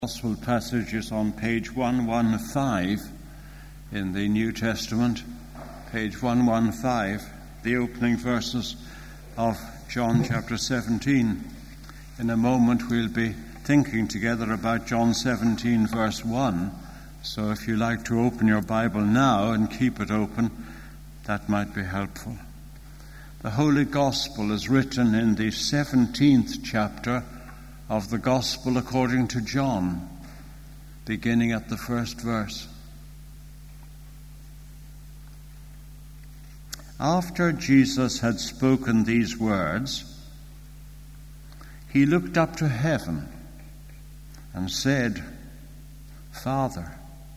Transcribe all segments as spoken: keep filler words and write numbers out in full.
Gospel passage is on page one fifteen in the New Testament, page one fifteen, the opening verses of John chapter seventeen. In a moment we'll be thinking together about John seventeen verse one, so if you like to open your Bible now and keep it open, that might be helpful. The Holy Gospel is written in the seventeenth chapter of the Gospel according to John, beginning at the first verse. After Jesus had spoken these words, he looked up to heaven and said, "Father,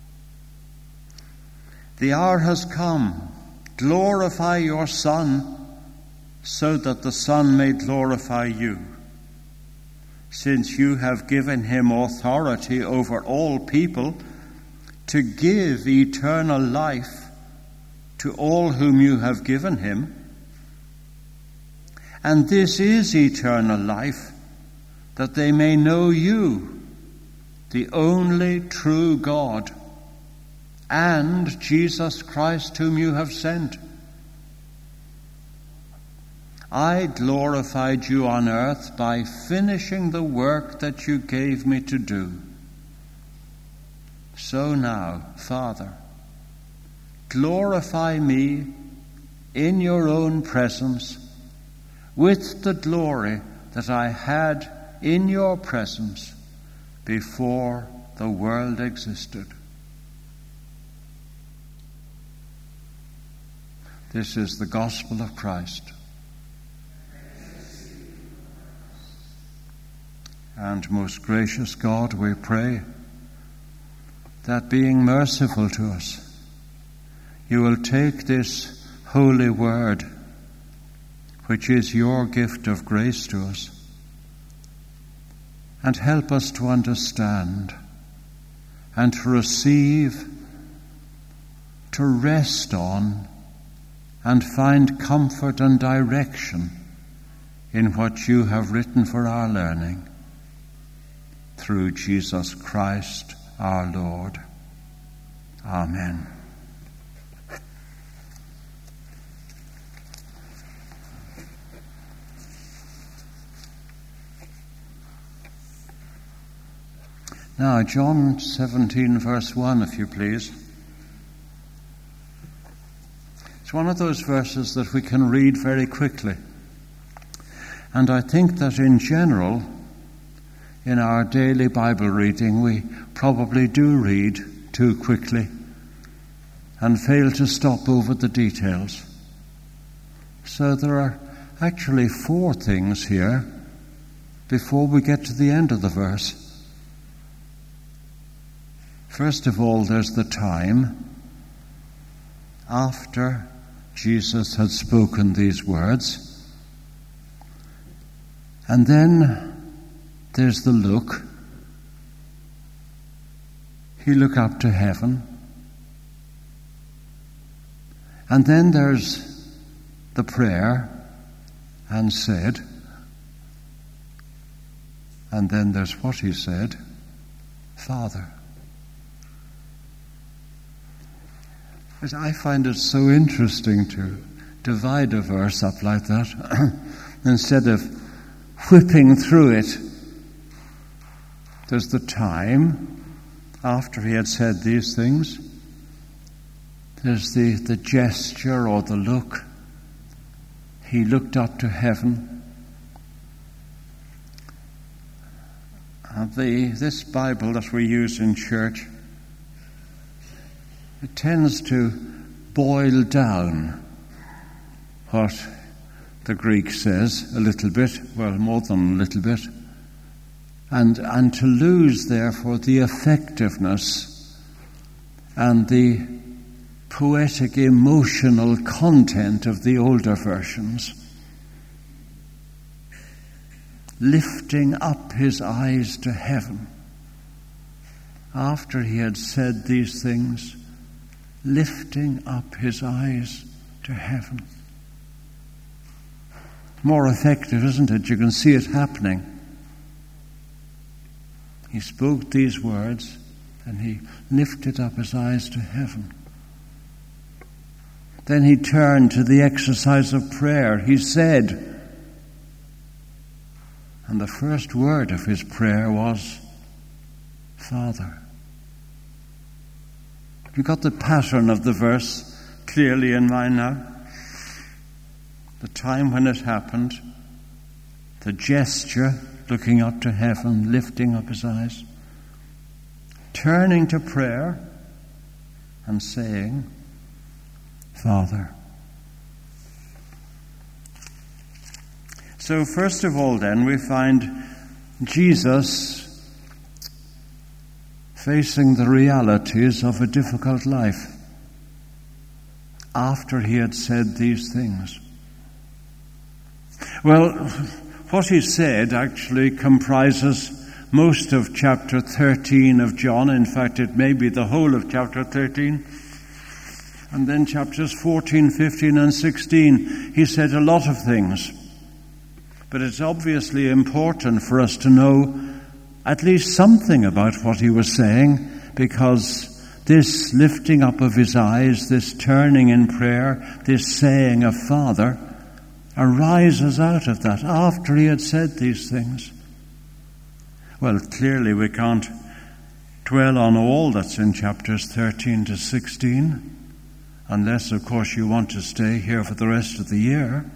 the hour has come. Glorify your Son, so that the Son may glorify you, since you have given him authority over all people to give eternal life to all whom you have given him. And this is eternal life, that they may know you, the only true God, and Jesus Christ whom you have sent. I glorified you on earth by finishing the work that you gave me to do. So now, Father, glorify me in your own presence with the glory that I had in your presence before the world existed." This is the gospel of Christ. And most gracious God, we pray that being merciful to us, you will take this holy word, which is your gift of grace to us, and help us to understand and to receive, to rest on, and find comfort and direction in what you have written for our learning. Through Jesus Christ our Lord. Amen. Now, John seventeen verse one, if you please. It's one of those verses that we can read very quickly. And I think that in general, in our daily Bible reading, we probably do read too quickly and fail to stop over the details. So there are actually four things here before we get to the end of the verse. First of all, there's the time after Jesus had spoken these words. And then there's the look. He looked up to heaven. And then there's the prayer, and said. And then there's what he said, Father. But I find it so interesting to divide a verse up like that instead of whipping through it. There's the time after he had said these things. There's the, the gesture or the look. He looked up to heaven. Uh, the, this Bible that we use in church, it tends to boil down what the Greek says a little bit, well, more than a little bit. And, and to lose, therefore, the effectiveness and the poetic, emotional content of the older versions. Lifting up his eyes to heaven. After he had said these things, lifting up his eyes to heaven. More effective, isn't it? You can see it happening. He spoke these words, and he lifted up his eyes to heaven. Then he turned to the exercise of prayer. He said, and the first word of his prayer was, Father. You got the pattern of the verse clearly in mind now? The time when it happened, the gesture, looking up to heaven, lifting up his eyes, turning to prayer and saying, Father. So first of all then we find Jesus facing the realities of a difficult life after he had said these things. Well, what he said actually comprises most of chapter thirteen of John. In fact, it may be the whole of chapter thirteen. And then chapters fourteen, fifteen, and sixteen. He said a lot of things. But it's obviously important for us to know at least something about what he was saying, because this lifting up of his eyes, this turning in prayer, this saying of Father, arises out of that after he had said these things. Well, clearly we can't dwell on all that's in chapters thirteen to sixteen, unless, of course, you want to stay here for the rest of the year.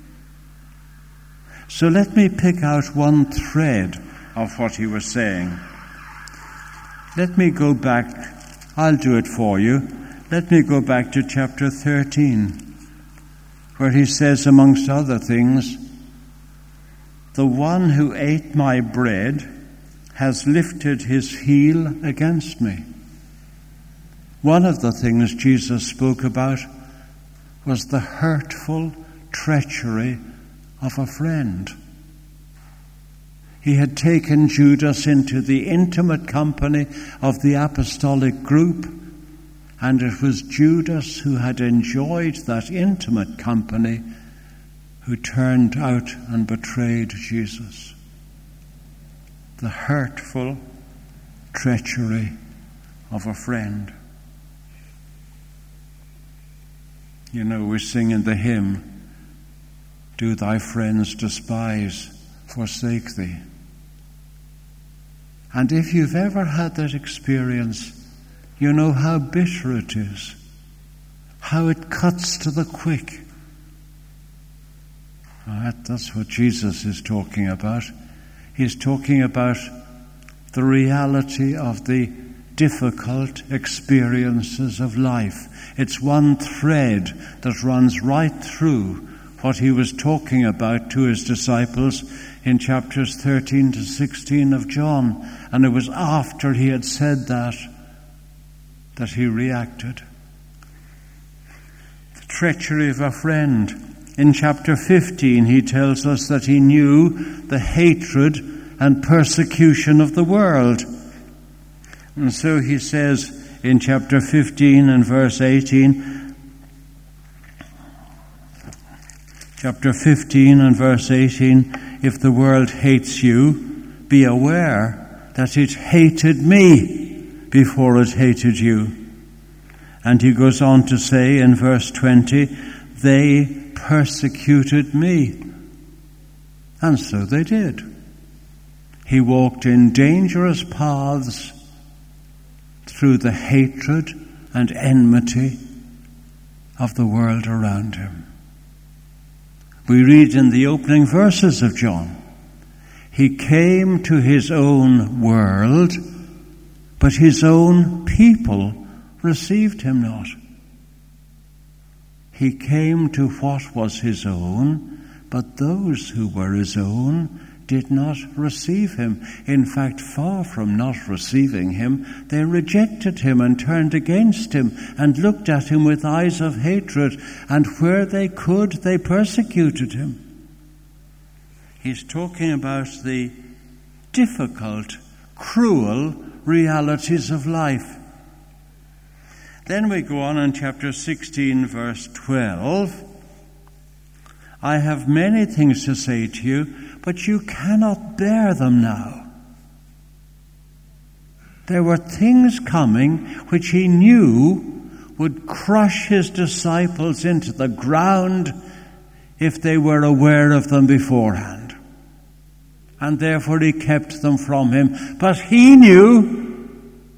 So let me pick out one thread of what he was saying. Let me go back, I'll do it for you. Let me go back to chapter thirteen, where he says, amongst other things, the one who ate my bread has lifted his heel against me. One of the things Jesus spoke about was the hurtful treachery of a friend. He had taken Judas into the intimate company of the apostolic group, and it was Judas who had enjoyed that intimate company who turned out and betrayed Jesus. The hurtful treachery of a friend. You know, we sing in the hymn, do thy friends despise, forsake thee. And if you've ever had that experience, you know how bitter it is, how it cuts to the quick. Well, that's what Jesus is talking about. He's talking about the reality of the difficult experiences of life. It's one thread that runs right through what he was talking about to his disciples in chapters thirteen to sixteen of John. And it was after he had said that that he reacted. The treachery of a friend. In chapter fifteen, he tells us that he knew the hatred and persecution of the world. And so he says in chapter fifteen and verse eighteen, chapter fifteen and verse eighteen, if the world hates you, be aware that it hated me before it hated you. And he goes on to say in verse twenty, they persecuted me. And so they did. He walked in dangerous paths through the hatred and enmity of the world around him. We read in the opening verses of John, he came to his own world, but his own people received him not. He came to what was his own, but those who were his own did not receive him. In fact, far from not receiving him, they rejected him and turned against him and looked at him with eyes of hatred, and where they could, they persecuted him. He's talking about the difficult, cruel realities of life. Then we go on in chapter sixteen, verse twelve. I have many things to say to you, but you cannot bear them now. There were things coming which he knew would crush his disciples into the ground if they were aware of them beforehand. And therefore he kept them from him. But he knew.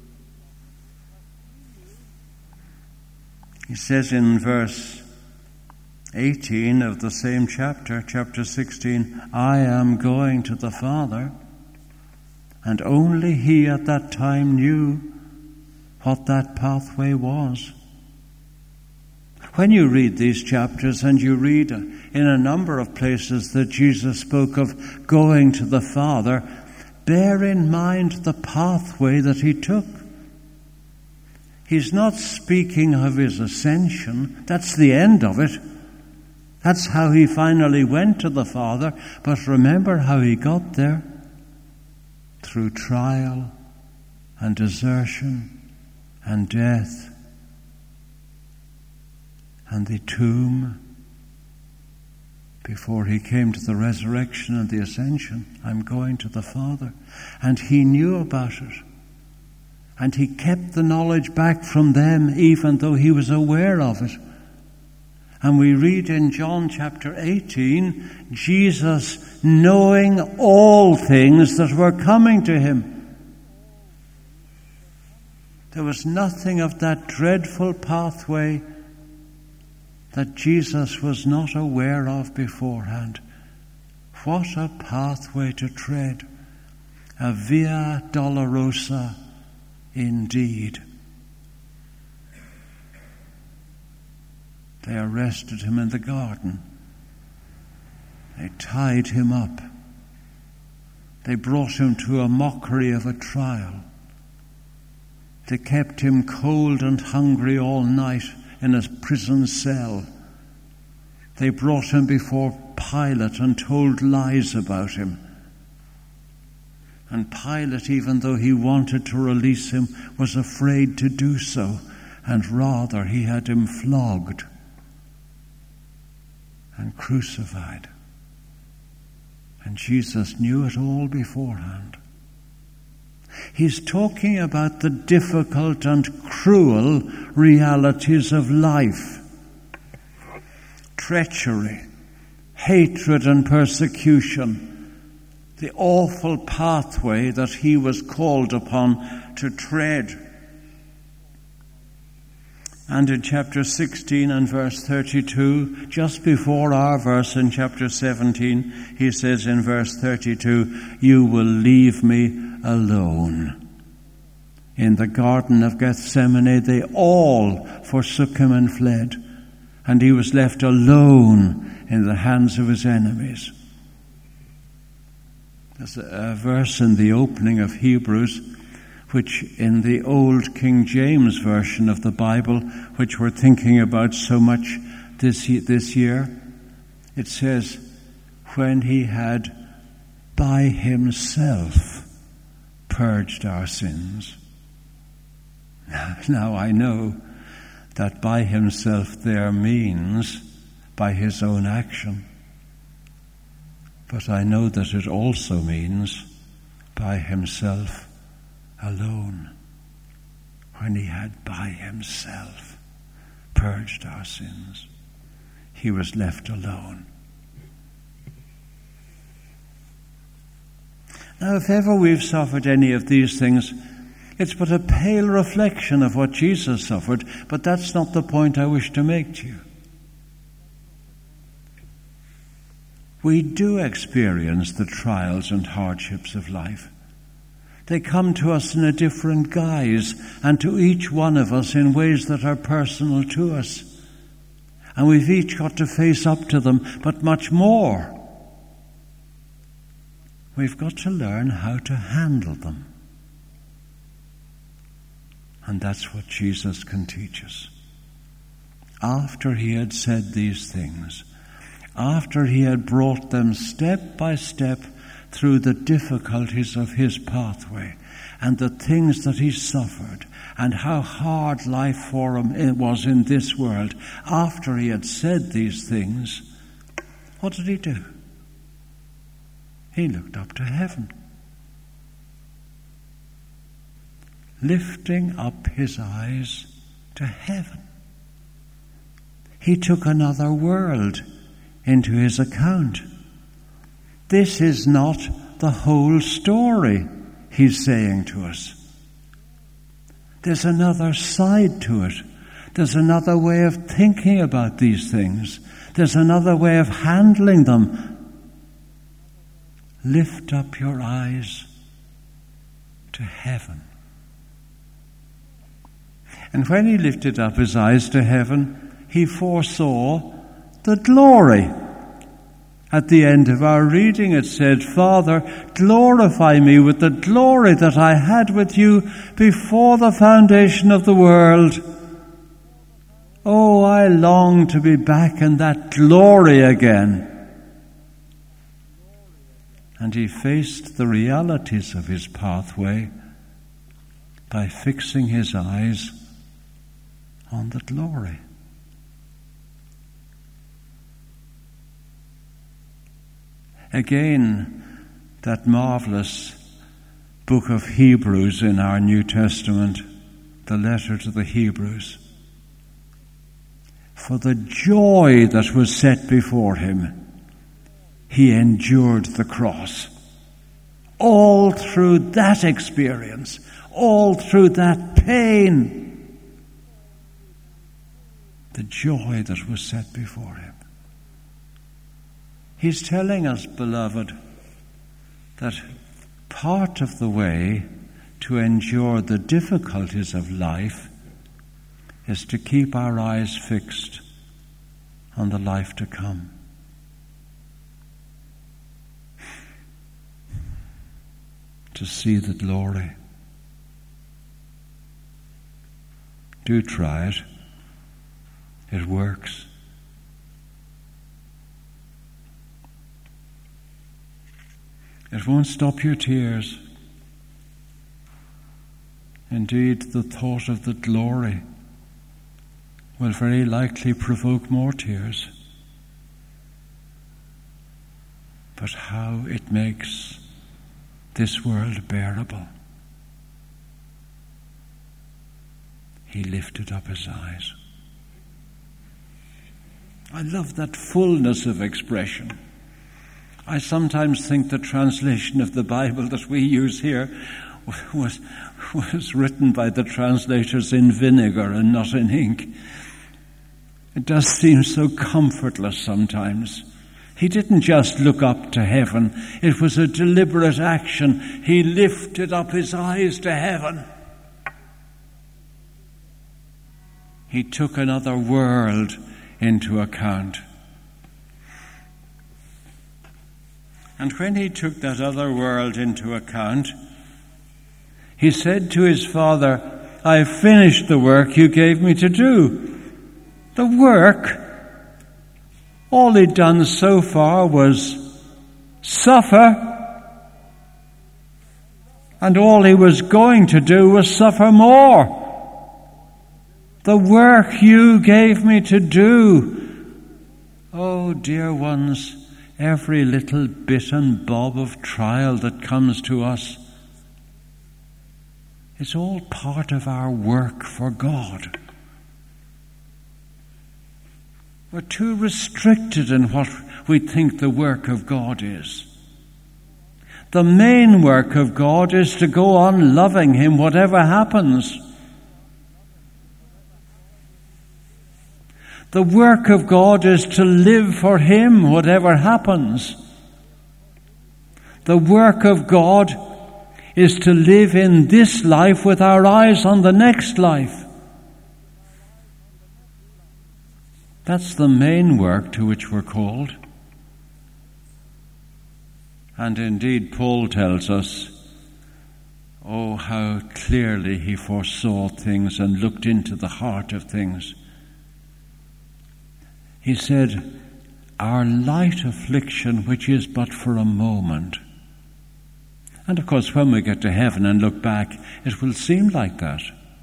He says in verse eighteen of the same chapter, chapter sixteen, I am going to the Father. And only he at that time knew what that pathway was. When you read these chapters, and you read in a number of places that Jesus spoke of going to the Father, bear in mind the pathway that he took. He's not speaking of his ascension. That's the end of it. That's how he finally went to the Father. But remember how he got there. Through trial and desertion and death and the tomb before he came to the resurrection and the ascension. I'm going to the Father. And he knew about it. And he kept the knowledge back from them even though he was aware of it. And we read in John chapter eighteen, Jesus knowing all things that were coming to him. There was nothing of that dreadful pathway that Jesus was not aware of beforehand. What a pathway to tread. A via dolorosa indeed. They arrested him in the garden. They tied him up. They brought him to a mockery of a trial. They kept him cold and hungry all night in a prison cell. They brought him before Pilate and told lies about him. And Pilate, even though he wanted to release him, was afraid to do so, and rather he had him flogged and crucified. And Jesus knew it all beforehand. He's talking about the difficult and cruel realities of life. Treachery, hatred and persecution. The awful pathway that he was called upon to tread. And in chapter sixteen and verse thirty-two, just before our verse in chapter seventeen, he says in verse thirty-two, you will leave me alone. In the Garden of Gethsemane, they all forsook him and fled, and he was left alone in the hands of his enemies. There's a verse in the opening of Hebrews, which in the old King James Version of the Bible, which we're thinking about so much this this year, it says, when he had by himself purged our sins. Now I know that by himself there means by his own action. But I know that it also means by himself alone, when he had by himself purged our sins. He was left alone. Now, if ever we've suffered any of these things, it's but a pale reflection of what Jesus suffered, but that's not the point I wish to make to you. We do experience the trials and hardships of life. They come to us in a different guise, and to each one of us in ways that are personal to us. And we've each got to face up to them, but much more, we've got to learn how to handle them. And that's what Jesus can teach us. After he had said these things, after he had brought them step by step through the difficulties of his pathway and the things that he suffered and how hard life for him was in this world, after he had said these things, what did he do? He looked up to heaven. lifting up his eyes to heaven. He took another world into his account. This is not the whole story, he's saying to us. There's another side to it. There's another way of thinking about these things. There's another way of handling them. Lift up your eyes to heaven. And when he lifted up his eyes to heaven, he foresaw the glory. At the end of our reading it said, Father, glorify me with the glory that I had with you before the foundation of the world. Oh, I long to be back in that glory again. And he faced the realities of his pathway by fixing his eyes on the glory. Again, that marvelous book of Hebrews in our New Testament, the letter to the Hebrews. For the joy that was set before him, he endured the cross. All through that experience, all through that pain, the joy that was set before him. He's telling us, beloved, that part of the way to endure the difficulties of life is to keep our eyes fixed on the life to come. To see the glory. Do try it. It works. It won't stop your tears. Indeed, the thought of the glory will very likely provoke more tears. But how it makes this world bearable. He lifted up his eyes. I love that fullness of expression. I sometimes think the translation of the Bible that we use here was, was written by the translators in vinegar and not in ink. It does seem so comfortless sometimes. He didn't just look up to heaven. It was a deliberate action. He lifted up his eyes to heaven. He took another world into account. And when he took that other world into account, he said to his Father, I finished the work you gave me to do. The work, all he'd done so far was suffer, and all he was going to do was suffer more. The work you gave me to do. Oh, dear ones, every little bit and bob of trial that comes to us, it's all part of our work for God. We're too restricted in what we think the work of God is. The main work of God is to go on loving Him whatever happens. The work of God is to live for Him whatever happens. The work of God is to live in this life with our eyes on the next life. That's the main work to which we're called. And indeed, Paul tells us, oh, how clearly he foresaw things and looked into the heart of things. He said, our light affliction, which is but for a moment. And of course, when we get to heaven and look back, it will seem like that.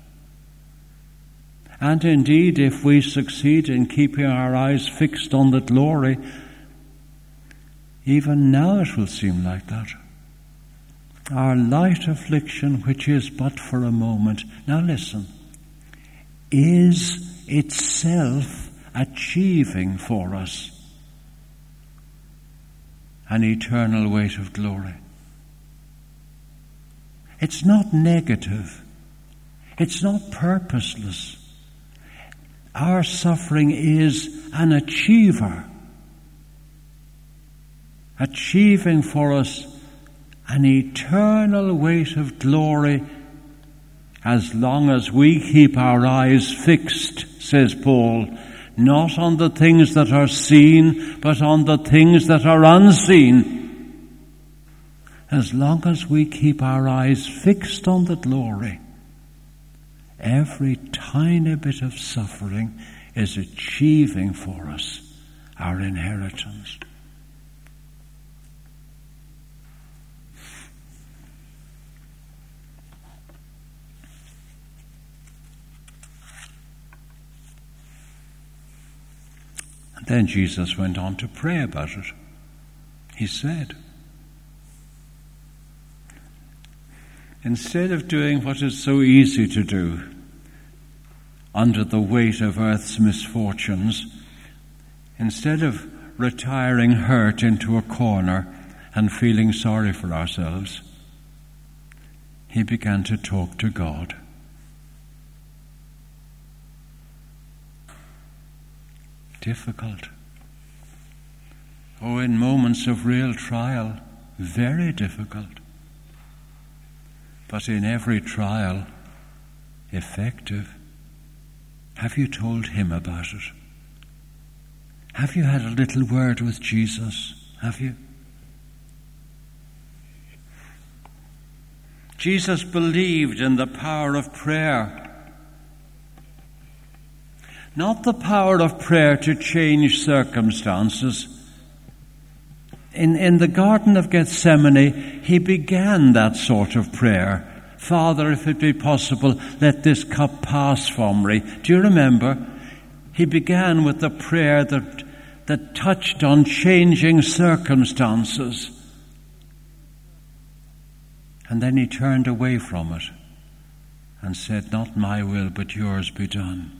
And indeed, if we succeed in keeping our eyes fixed on the glory, even now it will seem like that. our light affliction, which is but for a moment, now listen, is itself achieving for us an eternal weight of glory. It's not negative. It's not purposeless. Our suffering is an achiever, achieving for us an eternal weight of glory as long as we keep our eyes fixed, says Paul, not on the things that are seen, but on the things that are unseen. As long as we keep our eyes fixed on the glory, every tiny bit of suffering is achieving for us our inheritance. And then Jesus went on to pray about it. He said, instead of doing what is so easy to do under the weight of earth's misfortunes, instead of retiring hurt into a corner and feeling sorry for ourselves, he began to talk to God. Difficult. Oh, in moments of real trial, very difficult. But in every trial, effective. Have you told him about it? Have you had a little word with Jesus? Have you? Jesus believed in the power of prayer. Not the power of prayer to change circumstances. In, in the Garden of Gethsemane, he began that sort of prayer. Father, if it be possible, let this cup pass from me. Do you remember? He began with the prayer that, that touched on changing circumstances. And then he turned away from it and said, not my will, but yours be done.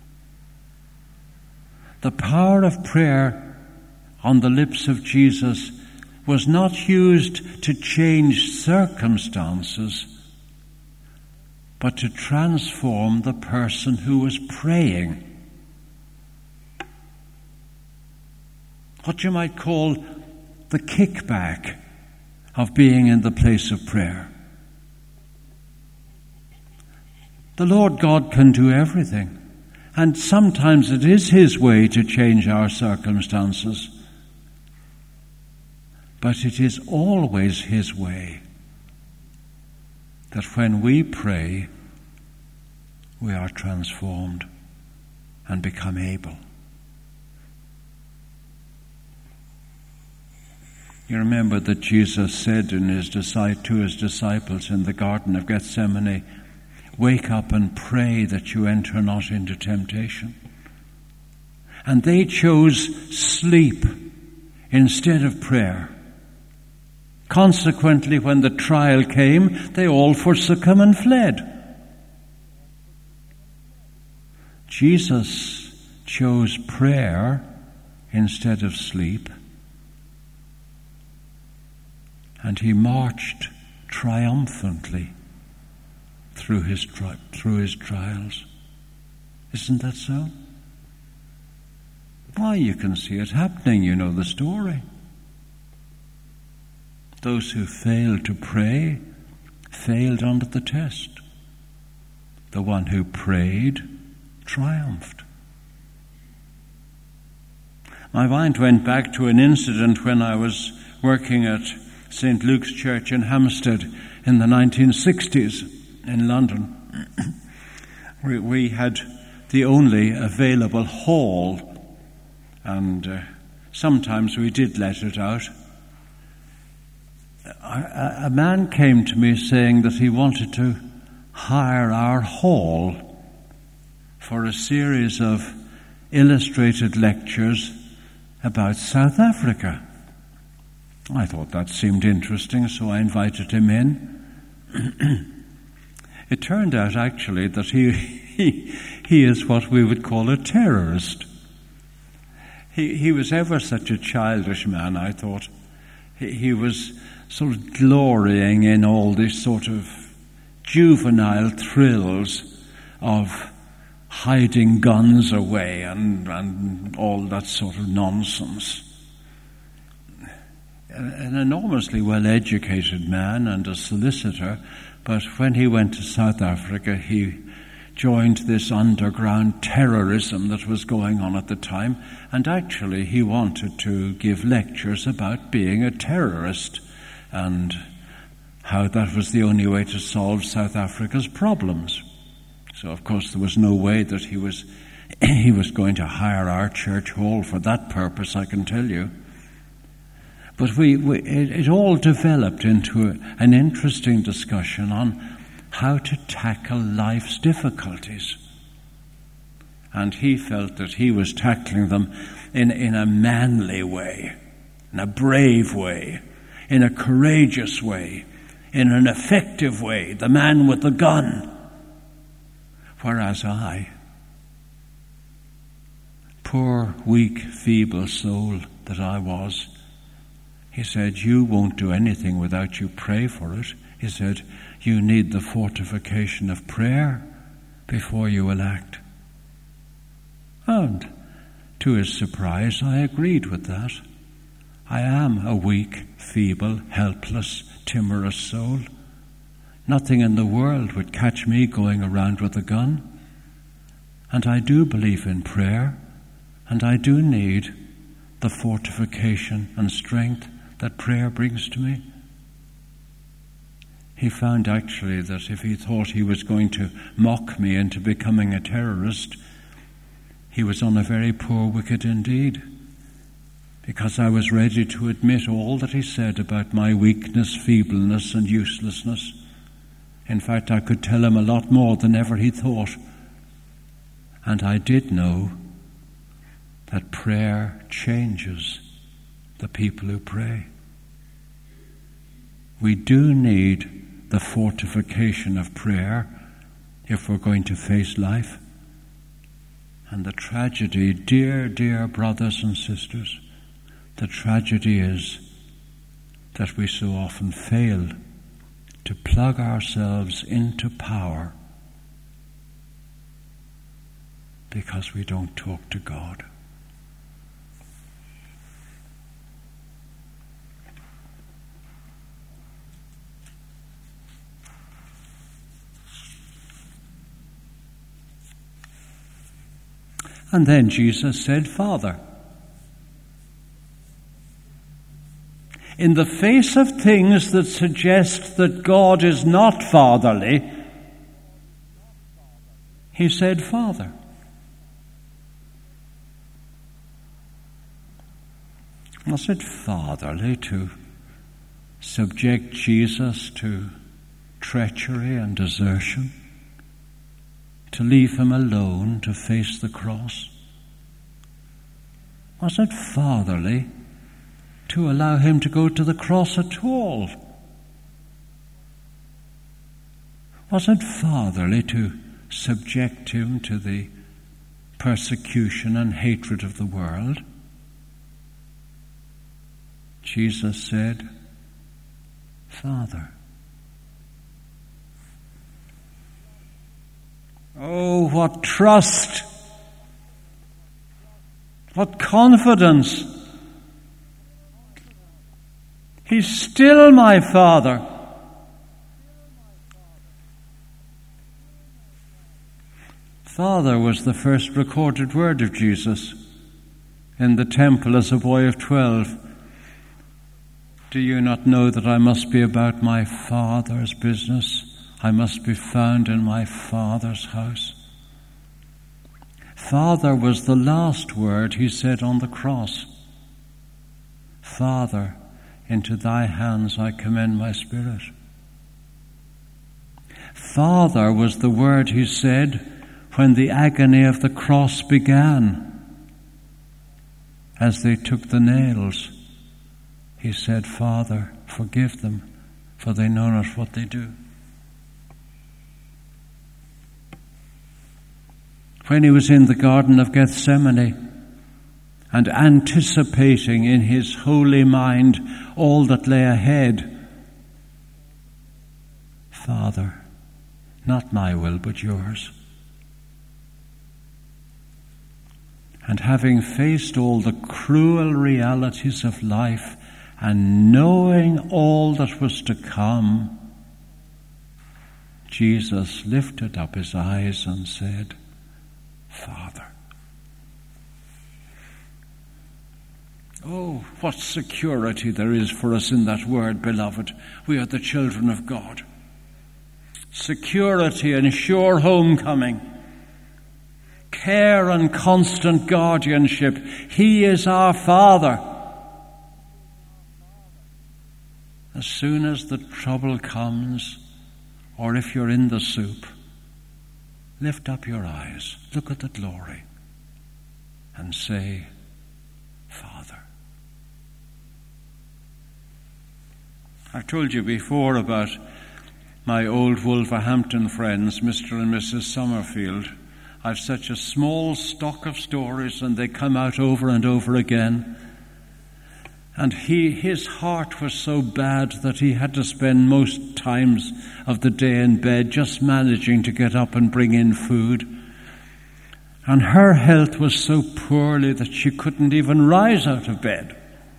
The power of prayer on the lips of Jesus was not used to change circumstances, but to transform the person who was praying. What you might call the kickback of being in the place of prayer. The Lord God can do everything. And sometimes it is his way to change our circumstances. But it is always his way that when we pray, we are transformed and become able. You remember that Jesus said in his, to his disciples in the Garden of Gethsemane, wake up and pray that you enter not into temptation. And they chose sleep instead of prayer. Consequently, when the trial came, they all forsook him and fled. Jesus chose prayer instead of sleep, and he marched triumphantly through his tri- through his trials. Isn't that so? Why, you can see it happening. You know the story. Those who failed to pray failed under the test. The one who prayed triumphed. My mind went back to an incident when I was working at Saint Luke's Church in Hampstead in the nineteen sixties. In London. we, we had the only available hall, and uh, sometimes we did let it out. A, a man came to me saying that he wanted to hire our hall for a series of illustrated lectures about South Africa. I thought that seemed interesting, so I invited him in. It turned out, actually, that he, he, he is what we would call a terrorist. He, he was ever such a childish man, I thought. He, he was sort of glorying in all these sort of juvenile thrills of hiding guns away and, and all that sort of nonsense. An enormously well-educated man and a solicitor, but when he went to South Africa, he joined this underground terrorism that was going on at the time, and actually he wanted to give lectures about being a terrorist and how that was the only way to solve South Africa's problems. So, of course, there was no way that he was he was going to hire our church hall for that purpose, I can tell you. But we, we it, it all developed into a, an interesting discussion on how to tackle life's difficulties. And he felt that he was tackling them in, in a manly way, in a brave way, in a courageous way, in an effective way, the man with the gun. Whereas I, poor, weak, feeble soul that I was, he said, you won't do anything without you pray for it. He said, you need the fortification of prayer before you will act. And to his surprise, I agreed with that. I am a weak, feeble, helpless, timorous soul. Nothing in the world would catch me going around with a gun. And I do believe in prayer, and I do need the fortification and strength that prayer brings to me. He found actually that if he thought he was going to mock me into becoming a terrorist, he was on a very poor wicket indeed, because I was ready to admit all that he said about my weakness, feebleness, and uselessness. In fact, I could tell him a lot more than ever he thought. And I did know that prayer changes the people who pray. We do need the fortification of prayer if we're going to face life. And the tragedy, dear, dear brothers and sisters, the tragedy is that we so often fail to plug ourselves into power because we don't talk to God. And then Jesus said, Father. In the face of things that suggest that God is not fatherly, he said, Father. Was it fatherly to subject Jesus to treachery and desertion? To leave him alone to face the cross? Was it fatherly to allow him to go to the cross at all? Was it fatherly to subject him to the persecution and hatred of the world? Jesus said, Father. Oh, what trust, what confidence. He's still my Father. Father was the first recorded word of Jesus in the temple as a boy of twelve. Do you not know that I must be about my Father's business? I must be found in my Father's house. Father was the last word he said on the cross. Father, into thy hands I commend my spirit. Father was the word he said when the agony of the cross began. As they took the nails, he said, Father, forgive them, for they know not what they do. When he was in the Garden of Gethsemane and anticipating in his holy mind all that lay ahead, Father, not my will but yours. And having faced all the cruel realities of life and knowing all that was to come, Jesus lifted up his eyes and said, Father. Oh, what security there is for us in that word, beloved. We are the children of God. Security and sure homecoming. Care and constant guardianship. He is our Father. As soon as the trouble comes, or if you're in the soup, lift up your eyes, look at the glory, and say, Father. I've told you before about my old Wolverhampton friends, Mister and Missus Summerfield. I've such a small stock of stories, and they come out over and over again. And he, his heart was so bad that he had to spend most times of the day in bed just managing to get up and bring in food. And her health was so poorly that she couldn't even rise out of bed.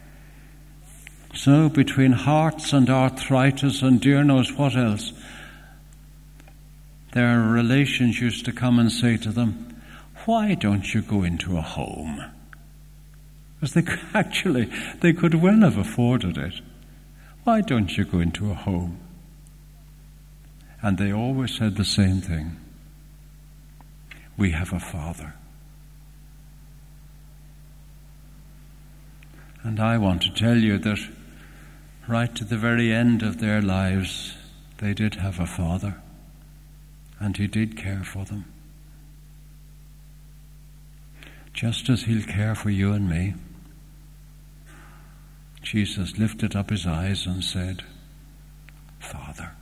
So between hearts and arthritis and dear knows what else, their relations used to come and say to them, why don't you go into a home? Because they could, actually, they could well have afforded it. Why don't you go into a home? And they always said the same thing. We have a Father. And I want to tell you that right to the very end of their lives, they did have a Father. And he did care for them. Just as he'll care for you and me. Jesus lifted up his eyes and said, Father.